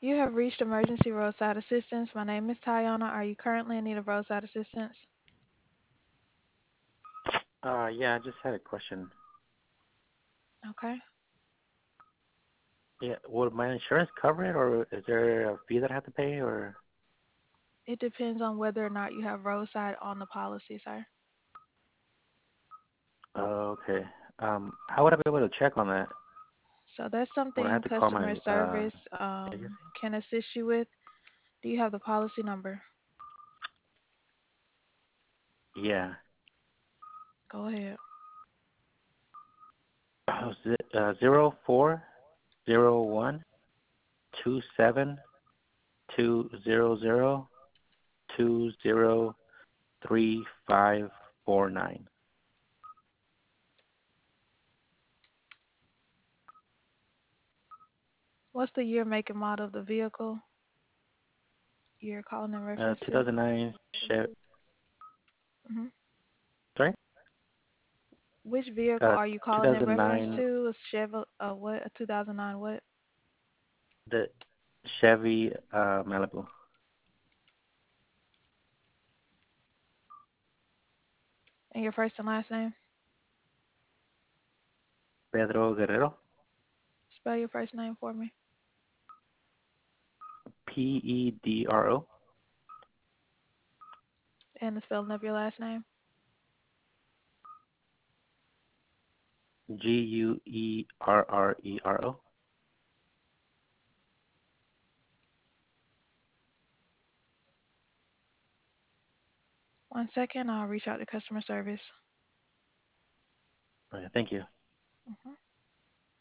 You have reached emergency roadside assistance. My name is Tayana. Are you currently in need of roadside assistance? Yeah, I just had a question. Okay. Yeah, will my insurance cover it, or is there a fee that I have to pay, or? It depends on whether or not you have roadside on the policy, sir. Oh, okay. How would I be able to check on that? So that's Would I something have to call customer my service agency? can assist you with. Do you have the policy number? Yeah. Go ahead. 0401272002035549. What's the year, make, and model of the vehicle you're calling in reference to? 2009 Chevy. hmm Sorry. Which vehicle Uh, are you calling in reference 2009 to? A Chevy, what? A 2009 what? the Chevy Malibu. And your first and last name? Pedro Guerrero. Spell your first name for me. Pedro. And the spelling of your last name. Guerrero. 1 second, I'll reach out to customer service. Okay, thank you. Mhm.